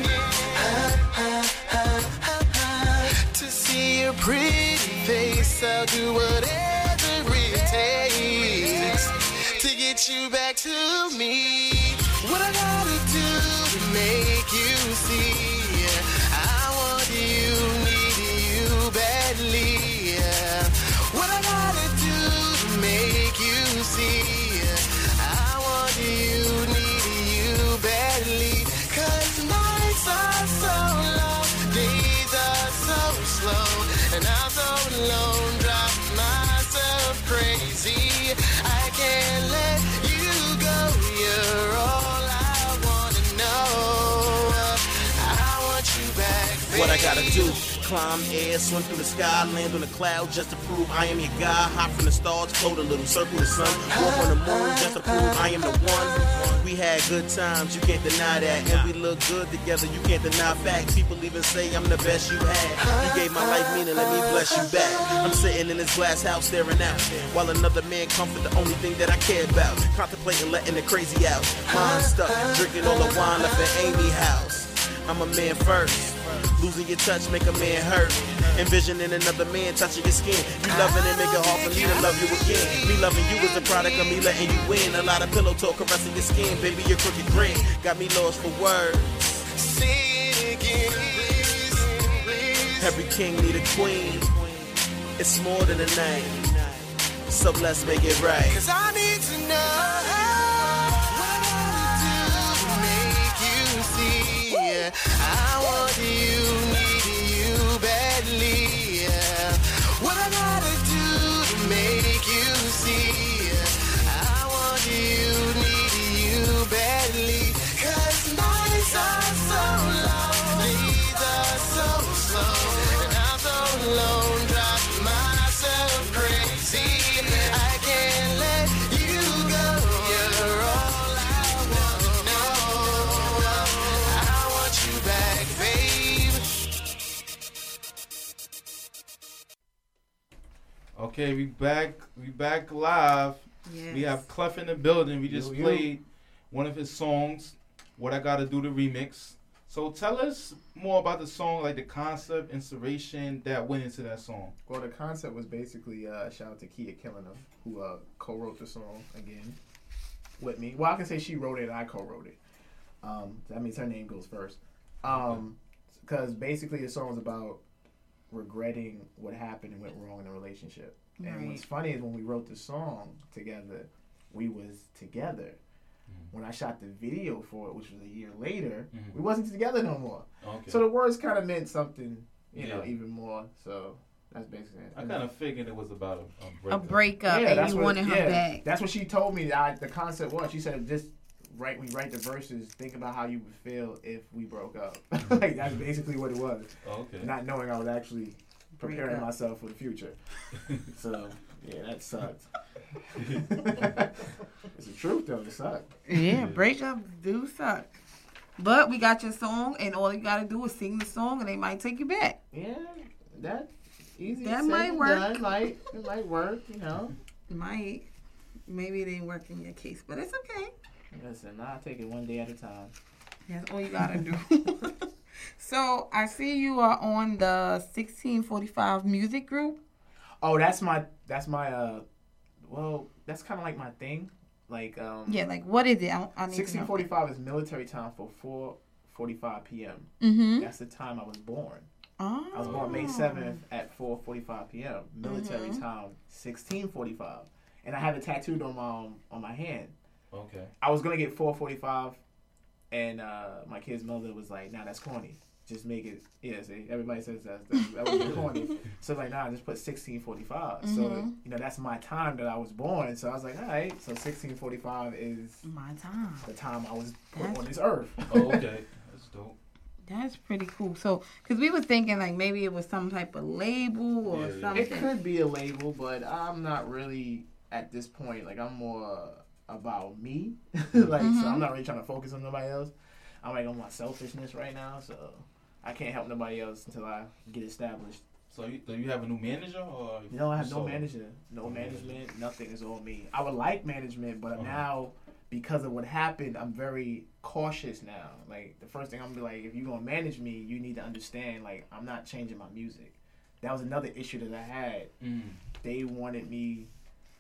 To see your pretty face, I'll do whatever it takes to get you back to me. What I gotta do to make you see? I want you, need you badly. What I gotta do to make you see? I want you, need you badly. 'Cause nights are so long, days are so slow, and I'm so alone, driving myself crazy. I can't let you go, you're all I wanna know. I want you back, baby. What I gotta do? Climb air, swim through the sky, land on a cloud just to prove I am your guy. Hop from the stars, float a little, circle the sun. Walk on the moon just to prove I am the one. We had good times, you can't deny that. And we look good together, you can't deny facts. People even say I'm the best you had. You gave my life meaning, let me bless you back. I'm sitting in this glass house staring out, while another man comfort the only thing that I care about. Contemplating letting the crazy out. Mind stuck, drinking all the wine left at Amy's house. I'm a man first. Losing your touch make a man hurt. Envisioning another man touching your skin. You loving it make it hard for me to love you again. Me loving you is a product of me letting you win. A lot of pillow talk caressing your skin. Baby, your crooked grin got me lost for words. Say it again, please. Every king need a queen. It's more than a name. So let's make it right. 'Cause I need to know what I gotta do to make you see. I want you, need you badly. What I gotta do to make you see? I want you, need you badly. 'Cause nights are so long, days are so slow, and I'm so alone, driving myself crazy. I can't let you go, you're all I wanna know. I want you back, babe. Okay, we back live. Yes. We have Clef in the building. We just Yo. played one of his songs, What I Gotta Do, the remix. So tell us more about the song, like the concept, inspiration that went into that song. Well, the concept was basically shout out to Kia Killingham, who co-wrote the song again with me. Well, I can say she wrote it and I co-wrote it. That means her name goes first. Because basically the song is about regretting what happened and went wrong in a relationship. And Right. what's funny is when we wrote the song together, we was together. When I shot the video for it, which was a year later, we wasn't together no more. Okay. So the words kind of meant something, you know, Yeah. even more. So that's basically it. I kind of figured it was about a breakup. A breakup, and you wanted her back. That's what she told me. The concept was. She said, "Just when you write the verses, think about how you would feel if we broke up. Like that's basically what it was. Okay. Not knowing I was actually preparing myself for the future. So yeah, that sucked. It's the truth though. It sucked. Yeah, breakups do suck. But we got your song, and all you gotta do is sing the song, and they might take you back. Yeah, that easy. That said might than work. done. It might work. You know. Might. Maybe it ain't work in your case, but it's okay. Listen, I'll take it one day at a time. That's all you gotta do. So I see you are on the 1645 music group. Oh, that's my well, that's kind of like my thing. Like Yeah, like what is it? I need to know. 1645 is military time for 4:45 p.m. Mm-hmm. That's the time I was born. Oh. I was born May 7th at 4:45 p.m. Military time 1645, and I have it tattooed on my hand. Okay. I was gonna get 4:45, and my kid's mother was like, "Nah, that's corny. Just make it." Yeah, see, everybody says that was corny. So like, nah, just put 1645. So that's my time that I was born. So I was like, all right. So 1645 is My time. the time I was put on this earth. Oh, okay. That's dope. That's pretty cool. So, because we were thinking like maybe it was some type of label or something. It could be a label, but I'm not really at this point. Like I'm more about me. Like so, I'm not really trying to focus on nobody else. I'm like on my selfishness right now, so I can't help nobody else until I get established. So do you have a new manager or? No, I have no manager, no management, nothing. Is all me. I would like management, but now because of what happened, I'm very cautious now. Like the first thing I'm gonna be like, if you're gonna manage me, you need to understand like I'm not changing my music. That was another issue that I had. They wanted me.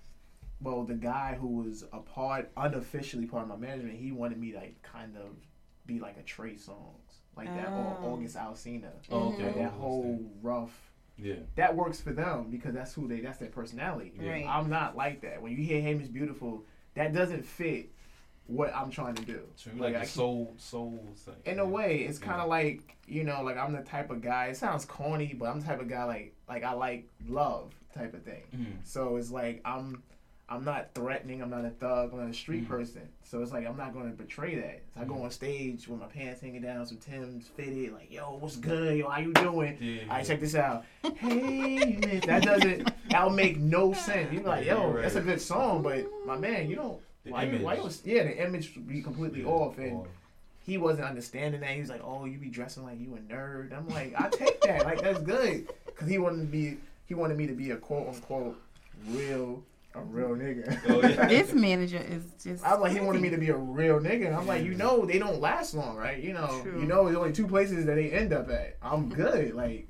Well, the guy who was unofficially part of my management, he wanted me to like kind of be like a Trey Songz, like that, or August Alsina. Oh, okay. Like that whole rough. Yeah. That works for them because that's their personality. Yeah. Right. I'm not like that. When you hear "Hey Miss Beautiful," that doesn't fit what I'm trying to do. So you like a soul thing. In a way, it's kind of like like I'm the type of guy. It sounds corny, but I'm the type of guy like I like love type of thing. So it's like I'm not threatening. I'm not a thug. I'm not a street person. So it's like I'm not going to betray that. So I go on stage with my pants hanging down, some Timbs fitted, like, yo, what's good? Yo, how you doing? Yeah. All right, check this out. Hey, man. That'll make no sense. You're like, yo, that's a good song, but my man, you don't. The image would be completely off. And he wasn't understanding that. He was like, oh, you be dressing like you a nerd. I'm like, I take that. Like, that's good. Because he wanted me to be a quote unquote a real nigga. Oh, yeah. This manager is just. I was like, he wanted me to be a real nigga. And I'm like, they don't last long, right? True. There's only two places that they end up at. I'm good. Like,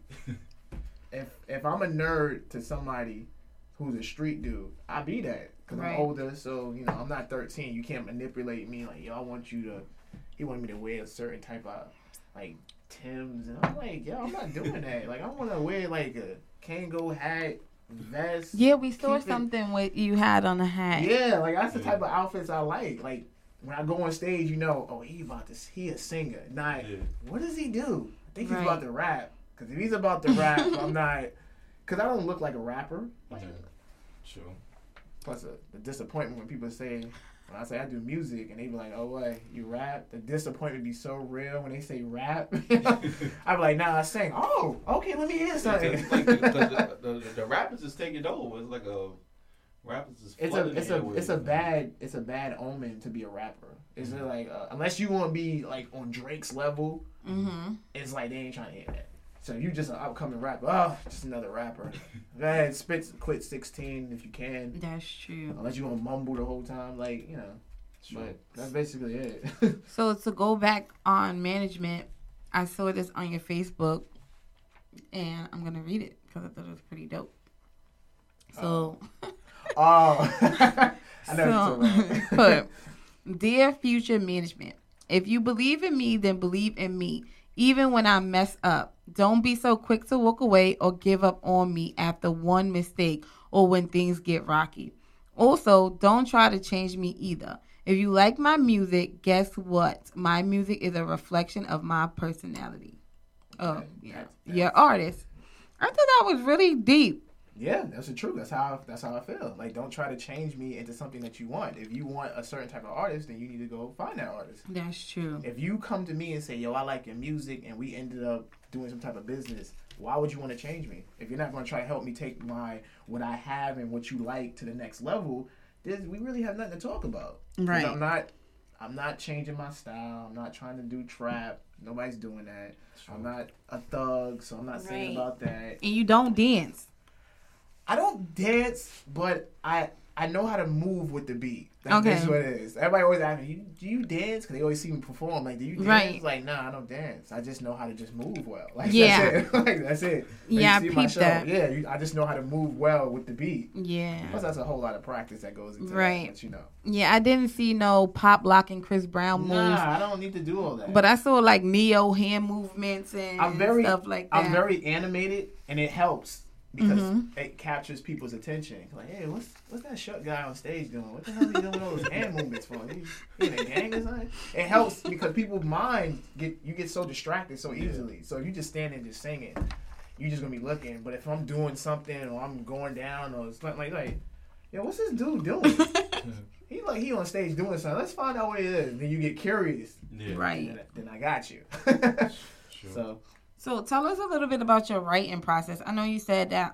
if I'm a nerd to somebody who's a street dude, I be that because I'm older. So I'm not 13. You can't manipulate me. Like, yo, he wanted me to wear a certain type of like Timbs, and I'm like, yo, I'm not doing that. Like, I want to wear like a Kango hat. Vest. Yeah, we saw something with you had on a hat. Yeah, like that's the type of outfits I like. Like when I go on stage, oh, he a singer. Not what does he do? I think he's about to rap. Because if he's about to rap, I'm not. Because I don't look like a rapper. Like, True. Plus the disappointment when people say. When I say I do music and they be like, oh, what, you rap? The disappointment be so real when they say rap. I be like, nah, I sing. Oh, okay, let me hear something. The rappers just take it over. It's like a rappers just it's a bad omen to be a rapper. It's like unless you want to be like on Drake's level, it's like they ain't trying to hear that. So you just an upcoming rapper. Oh, just another rapper. Go ahead, quit 16 if you can. That's true. Unless you gonna mumble the whole time, like Sure. But that's basically it. So to go back on management, I saw this on your Facebook, and I'm gonna read it because I thought it was pretty dope. So. I know. Put, dear future management, if you believe in me, then believe in me. Even when I mess up, don't be so quick to walk away or give up on me after one mistake or when things get rocky. Also, don't try to change me either. If you like my music, guess what? My music is a reflection of my personality. Oh, yeah. You're an artist. I thought that was really deep. Yeah, that's the truth. That's how I feel. Like, don't try to change me into something that you want. If you want a certain type of artist, then you need to go find that artist. That's true. If you come to me and say, yo, I like your music, and we ended up doing some type of business, why would you want to change me? If you're not going to try to help me take what I have and what you like to the next level, we really have nothing to talk about. Right. I'm not changing my style. I'm not trying to do trap. Nobody's doing that. Sure. I'm not a thug, so I'm not saying about that. And you don't dance. I don't dance, but I know how to move with the beat. That's what it is. Everybody always ask me, do you dance? Because they always see me perform. Like, do you dance? Right. Like, nah, I don't dance. I just know how to just move well. Like, Yeah. That's it. Like, that's it. Like, Yeah, you I see my peeped show. that. Yeah, I just know how to move well with the beat. Yeah. Plus, that's a whole lot of practice that goes into Right. that, but you know. Yeah, I didn't see no pop lock and Chris Brown moves. Nah, I don't need to do all that. But I saw like Neo hand movements and stuff like that. I'm very animated, and it helps because Mm-hmm. it captures people's attention. Like, hey, what's that short guy on stage doing? What the hell is he doing all those hand movements for? He in a gang or something? It helps because people's minds get so distracted so easily. So if you just stand and just singing, you just gonna be looking. But if I'm doing something or I'm going down or something like, yo, what's this dude doing? He on stage doing something. Let's find out what it is. Then you get curious. Yeah. Right. Then I got you. Sure. So tell us a little bit about your writing process. I know you said that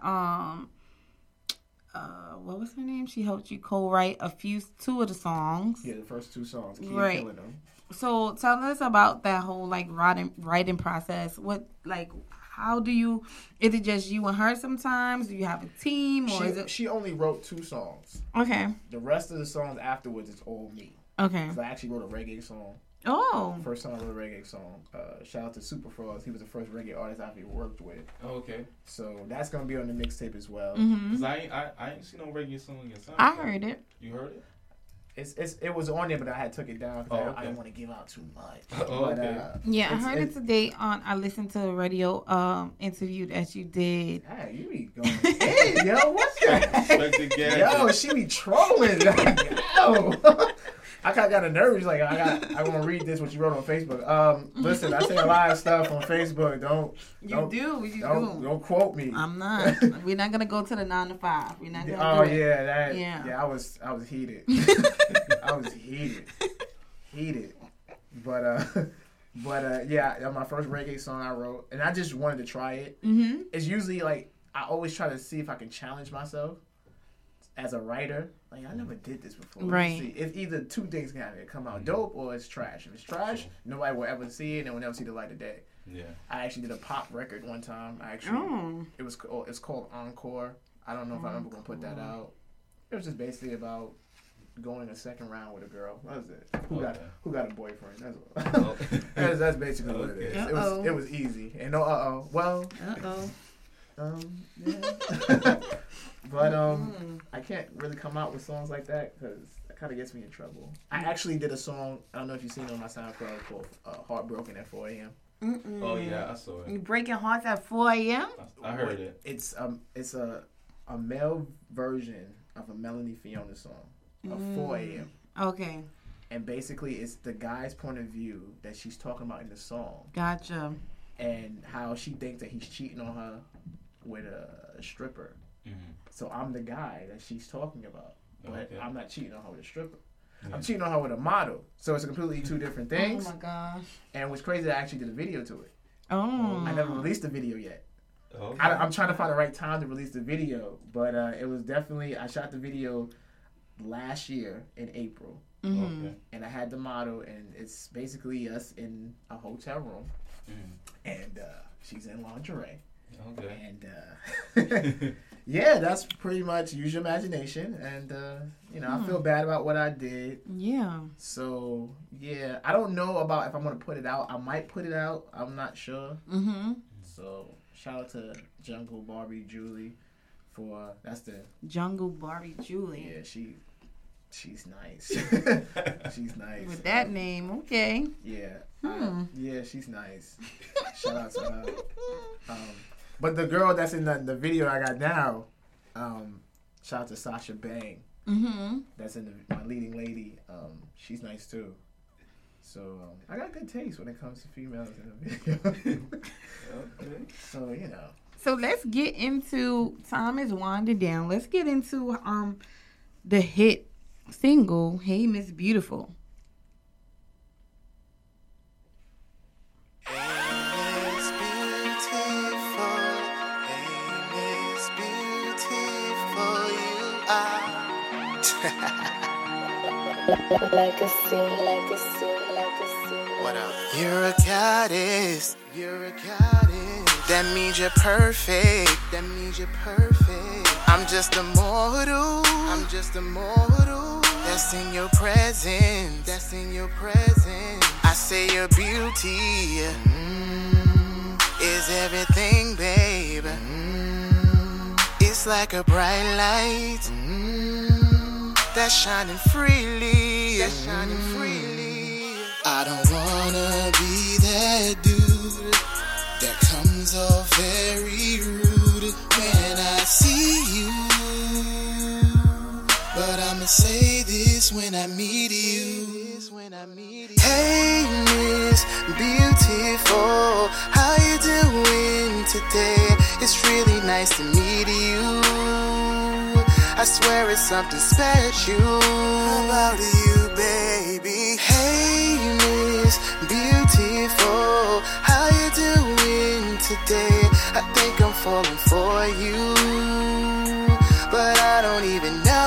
what was her name? She helped you co-write two of the songs. Yeah, the first two songs. Keep Right. killing them. So tell us about that whole like writing process. How do you? Is it just you and her sometimes? Do you have a team or is it? She only wrote 2 songs. Okay. The rest of the songs afterwards is all me. Okay. 'Cause I actually wrote a reggae song. Oh. First time I wrote a reggae song. Shout out to Super Frost. He was the first reggae artist I've ever worked with. Oh, okay. So that's gonna be on the mixtape as well. Mm-hmm. Cause I ain't seen no reggae song in your song. I heard it. You heard it? It was on there, but I had took it down because Oh, okay. I didn't want to give out too much. Oh, But, okay. Yeah, I heard it today I listened to a radio interview that you did. Hey, you be going, hey, yo, what's that? Respect the gadget. Yo, she be trolling. Like, yo. I kind of got nervous. Like, I want to read this, what you wrote on Facebook. Listen, I say a lot of stuff on Facebook. Don't quote me. I'm not. We're not gonna go to the 9 to 5. We're not gonna Oh do it. yeah, I was heated. I was heated. But yeah, that was my first reggae song I wrote, and I just wanted to try it. Mm-hmm. It's usually like I always try to see if I can challenge myself as a writer. Like, I never did this before. Right. See, it's either 2 things can happen. It come out dope or it's trash. If it's trash, nobody will ever see it and will never see the light of day. Yeah. I actually did a pop record one time. It's called Encore. I don't know if I'm ever gonna put that out. It was just basically about going a second round with a girl. What was it? Who got a boyfriend? That's all. That's basically what it is. Uh-oh. It was easy. And no well yeah. But I can't really come out with songs like that because that kind of gets me in trouble. I actually did a song. I don't know if you've seen it on my SoundCloud called "Heartbroken at 4 a.m." Oh yeah, I saw You it. breaking hearts at 4 a.m.? I heard it. It's a male version of a Melanie Fiona song of 4 a.m. Okay, And basically, it's the guy's point of view that she's talking about in the song, gotcha. and how she thinks that he's cheating on her with a stripper. Mm-hmm. So I'm the guy that she's talking about, but Okay. I'm not cheating on her with a stripper. Yeah. I'm cheating on her with a model. So it's completely 2 different things. Oh my gosh. And what's crazy, I actually did a video to it. Oh. I never released the video yet. Okay. I'm trying to find the right time to release the video, but it was definitely, I shot the video last year in April, Mm-hmm. Okay. and I had the model, and it's basically us in a hotel room, and she's in lingerie, Okay. and yeah, that's pretty much use your imagination, and I feel bad about what I did, Yeah. so yeah, I don't know about if I'm gonna put it out. I might put it out, I'm not sure. Mm-hmm. So shout out to Jungle Barbie Julie for that's the Jungle Barbie Julie. yeah she's nice. She's nice. With that name, okay. Yeah. Hmm. Yeah, she's nice. Shout out to her. But the girl that's in the video I got now, shout out to Sasha Bang. Mm-hmm. That's in my leading lady. She's nice too. So I got good taste when it comes to females in the video. Okay. So So let's get into, time is winding down. Let's get into the hit single, Hey Miss Beautiful. What up? You're a goddess. You're a goddess. That means you're perfect. That means you're perfect. I'm just a mortal. I'm just a mortal. That's in your presence. That's in your presence. I say your beauty is everything, babe. It's like a bright light that's shining freely. That's shining freely. I don't wanna be that dude that comes off very rude when I see you. But I'ma say this when I meet you. Hey, Miss Beautiful, how you doing today? It's really nice to meet you. I swear it's something special about you, baby. Hey, Miss Beautiful, how you doing today? I think I'm falling for you, but I don't even know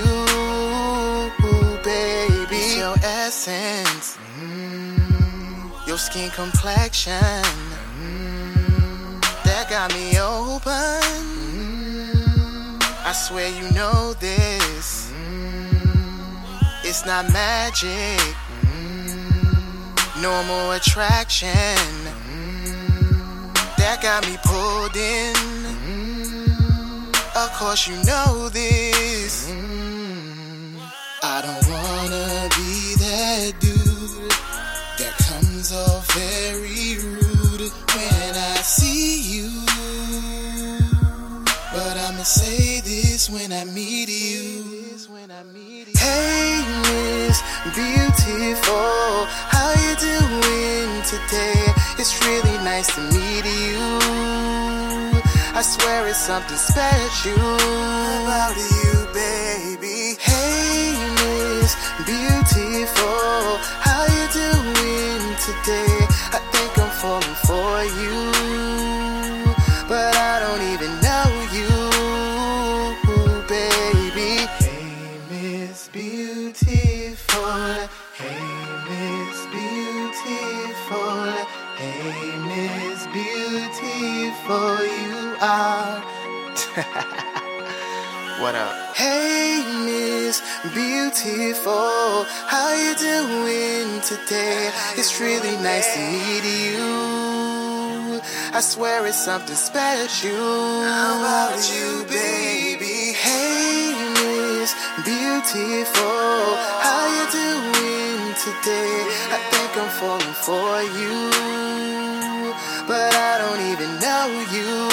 you, baby. It's your essence, your skin complexion, that got me open. I swear you know this. It's not magic, normal attraction that got me pulled in. Of course you know this. I don't wanna be that dude that comes off very rude when I see you. But I'ma say this when I meet you. Hey, Miss Beautiful, how you doing today? It's really nice to meet you. I swear it's something special about you, baby. Hey, Miss Beautiful, how you doing today? I think I'm falling for you, but I don't even know you, baby. Hey, Miss Beautiful. Hey, Miss Beautiful. Hey, Miss Beautiful, you are. What up? Hey, Miss Beautiful, how you doing today? It's really nice to meet you. I swear it's something special about you, baby. Hey, Miss Beautiful, how you doing today? I think I'm falling for you, but I don't even know you,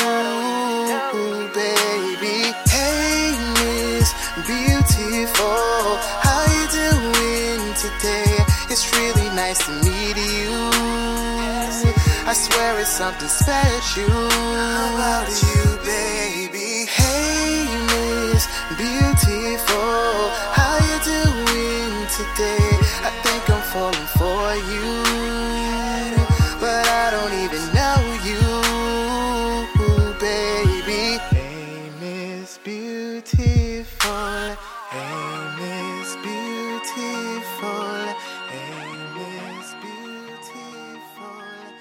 baby. Hey, Miss Beautiful, how you doing today? It's really nice to meet you. I swear it's something special about you, baby. Hey, Miss Beautiful, how you doing today? I think I'm falling for you, but I don't even know you, baby. Hey, Miss Beautiful. Hey, Miss Beautiful. Hey, Miss Beautiful.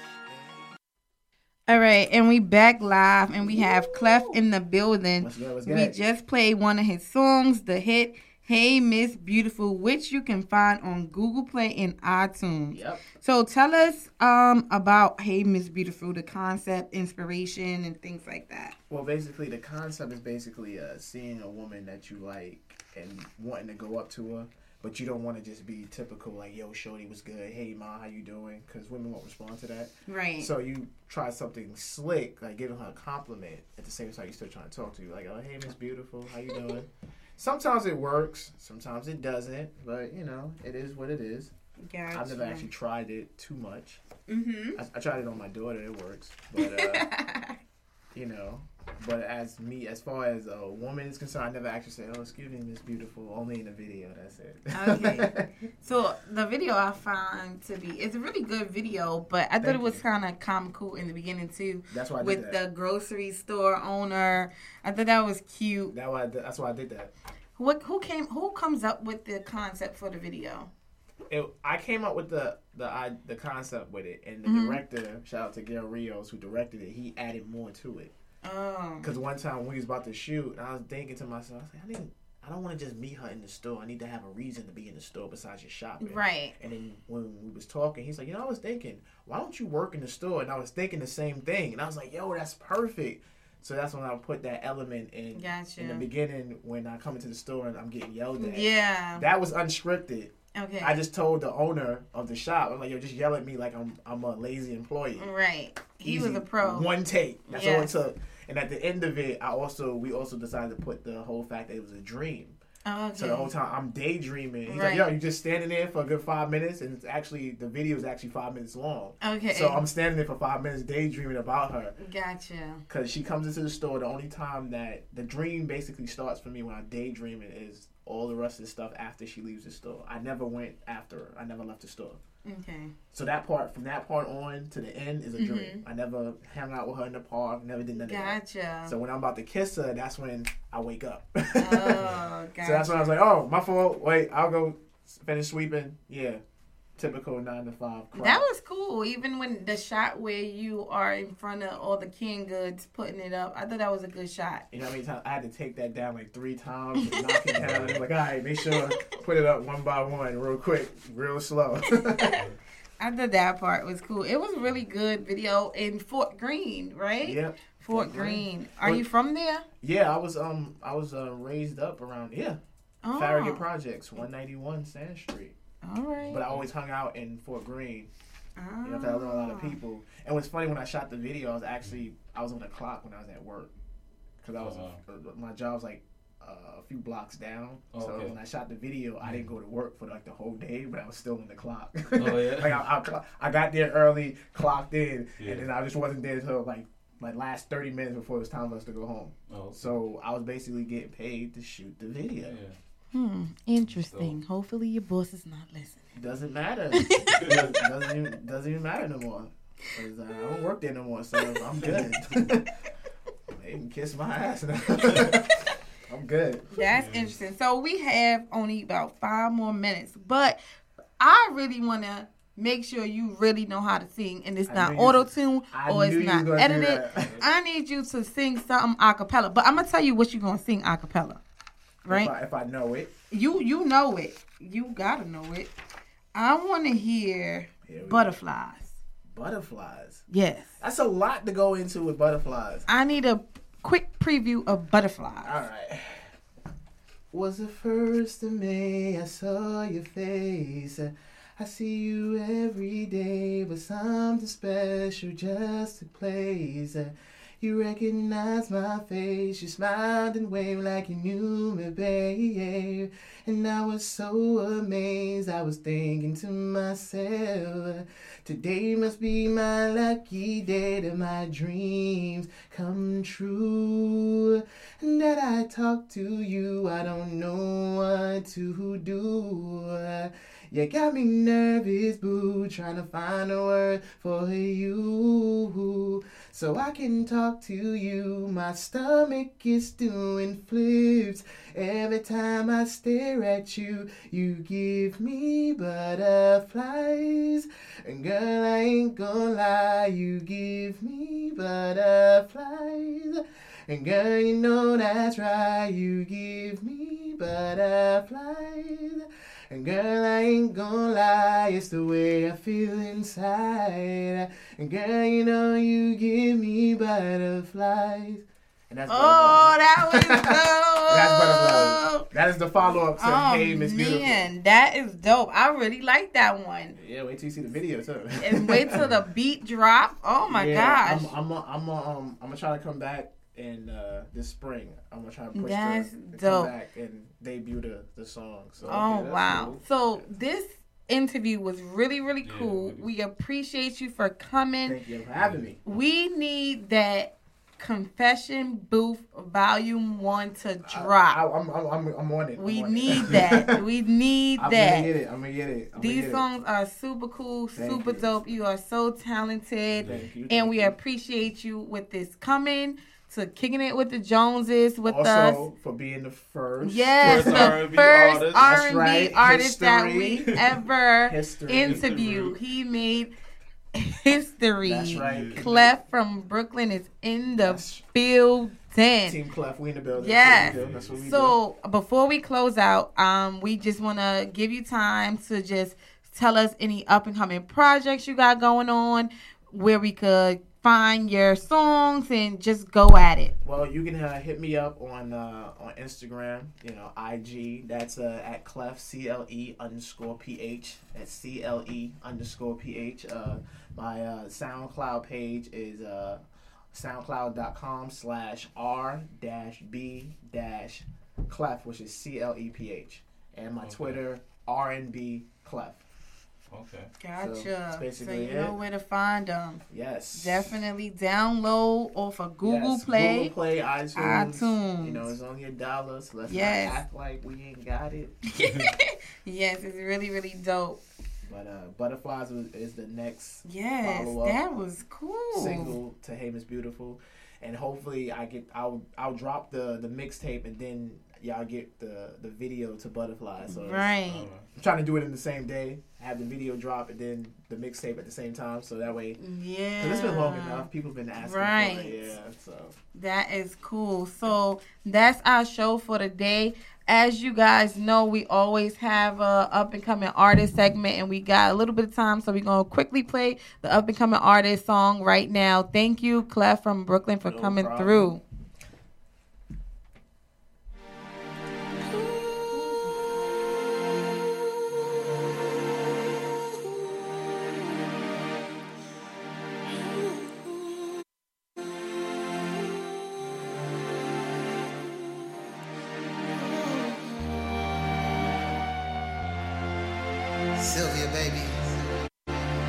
All right, and we back live, and we have Clef in the building. What's good? We just played one of his songs, the hit Hey Miss Beautiful, which you can find on Google Play and iTunes. Yep. So tell us about Hey Miss Beautiful, the concept, inspiration, and things like that. Well, basically, the concept is basically seeing a woman that you like and wanting to go up to her, but you don't want to just be typical, like, yo, shorty, what's good? Hey, ma, how you doing? Because women won't respond to that. Right. So you try something slick, like giving her a compliment at the same time you're still trying to talk to you. Like, oh, hey, Miss Beautiful, how you doing? Sometimes it works. Sometimes it doesn't. But, you know, it is what it is. Gotcha. I've never actually tried it too much. Mm-hmm. I tried it on my daughter. It works. But you know. But as far as a woman is concerned, I never actually say, "Oh, excuse me, Miss Beautiful." Only in the video. That's it. Okay. So the video I found it's a really good video, but I thought it was kind of comical in the beginning too. That's why I did with that. the grocery store owner. I thought that was cute. That's why I did that. Who comes up with the concept for the video? I came up with the concept with it, and the director, shout out to Gail Rios, who directed it. He added more to it. Oh. Because one time when we was about to shoot, I was thinking to myself, I was like, I don't want to just meet her in the store. I need to have a reason to be in the store besides just shopping. Right. And then when we was talking, he's like, I was thinking, why don't you work in the store? And I was thinking the same thing. And I was like, yo, that's perfect. So that's when I put that element in. Gotcha. In the beginning when I come into the store and I'm getting yelled at. Yeah. That was unscripted. Okay. I just told the owner of the shop, I'm like, yo, just yell at me like I'm a lazy employee. Right. He Easy. was a pro. One take. That's all it took. And at the end of it, we also decided to put the whole fact that it was a dream. Oh, okay. So the whole time I'm daydreaming. He's Right. like, yo, you just standing there for a good 5 minutes, and the video is actually 5 minutes long. Okay. So I'm standing there for 5 minutes daydreaming about her. Gotcha. Because she comes into the store. The only time that the dream basically starts for me when I'm daydreaming is all the rest of the stuff after she leaves the store. I never went after her. I never left the store. Okay. So from that part on to the end is a dream. I never hung out with her in the park, never did none of that. Gotcha. So when I'm about to kiss her, that's when I wake up. Oh, gotcha. So that's when I was like, oh, my fault. Wait, I'll go finish sweeping. Yeah. Typical 9 to 5 crap. That was cool. Even when the shot where you are in front of all the canned goods putting it up, I thought that was a good shot. You know how many times I had to take that down like 3 times and knock it down. I'm like, all right, make sure put it up one by one, real quick, real slow. I thought that part was cool. It was a really good video in Fort Greene, right? Yep. Fort Greene. Are you from there? Yeah, I was raised up around Oh. Farragut Projects, 191 Sand Street. All right. But I always hung out in Fort Greene. Oh. You know, 'cause I know a lot of people. And what's funny, when I shot the video, I was on the clock when I was at work. Because my job was like a few blocks down. So when I shot the video, I didn't go to work for like the whole day, but I was still on the clock. Oh, yeah? like I got there early, clocked in, and then I just wasn't there until like last 30 minutes before it was time for us to go home. Oh, okay. So I was basically getting paid to shoot the video. Yeah. Interesting. So, hopefully your boss is not listening. Doesn't matter. doesn't even matter no more. 'Cause I don't work there no more, so I'm good. They can kiss my ass now. I'm good. That's interesting. So we have only about 5 more minutes, but I really want to make sure you really know how to sing, and it's not auto-tune or it's not edited. I need you to sing something a cappella, but I'm going to tell you what you're going to sing a cappella. Right? If I know it. You know it. You gotta know it. I want to hear Butterflies. Butterflies? Yes. That's a lot to go into with Butterflies. I need a quick preview of Butterflies. All right. Was the 1st of May, I saw your face. I see you every day, but something special just took place. You recognized my face, you smiled and waved like you knew me, babe. And I was so amazed, I was thinking to myself, today must be my lucky day that my dreams come true. And that I talk to you, I don't know what to do. You got me nervous, boo, trying to find a word for you. So I can talk to you, my stomach is doing flips. Every time I stare at you, you give me butterflies. And girl, I ain't gonna lie, you give me butterflies. And girl, you know that's right, you give me butterflies. And girl, I ain't gonna lie, it's the way I feel inside. And girl, you know you give me butterflies. And that's Butterflies. That was dope. That's Butterflies. That is the follow-up to Hey, Miss Beautiful. Man, that is dope. I really like that one. Yeah, wait till you see the video too. And wait till the beat drop. Oh my gosh. I'm gonna try to come back in this spring. I'm gonna try to push to dope. come back and debut the song. So wow. Cool. So this interview was really, really cool. We appreciate you for coming. Thank you for having me. We need that Confession Booth Volume 1 to drop. I'm on it. We need that. We need that. I'm gonna get it. These songs are super cool, super dope. You are so talented. Thank We you. appreciate you with this coming to Kicking It with the Joneses with also, us. for being the first. Yes, First the R&B first artist. That's R&B right. artist that History. we ever History. interviewed. He made history. That's right. Clef from Brooklyn is in the That's- building. Team Clef, we in the building. Yes. That's what we do. So before we close out, we just want to give you time to just tell us any up and coming projects you got going on, where we could find your songs and just go at it. Well, you can hit me up on Instagram, IG. That's at Clef, CLE_PH. That's CLE_PH. My SoundCloud page is soundcloud.com/r-b-clef, which is CLEPH. And my Twitter, RNB Clef. Okay. Gotcha. So, that's So basically you know it. where to find them. Yes. Definitely download off of Google Yes, Play. Google Play, iTunes. It's only $1, so let's Yes. not act like we ain't got it. Yes, it's really, really dope. But Butterflies is the next Yes, follow-up that was cool. single to Hey Miss Beautiful, and hopefully I'll drop the mixtape and then y'all get the video to Butterflies. So Right. I'm trying to do it in the same day. Have the video drop and then the mixtape at the same time, so that way. Yeah. Cause it's been long enough. People have been asking Right. for it. Yeah. So. That is cool. So that's our show for today. As you guys know, we always have a up and coming artist segment, and we got a little bit of time, so we're gonna quickly play the up and coming artist song right now. Thank you, Clef from Brooklyn, for No coming problem. through.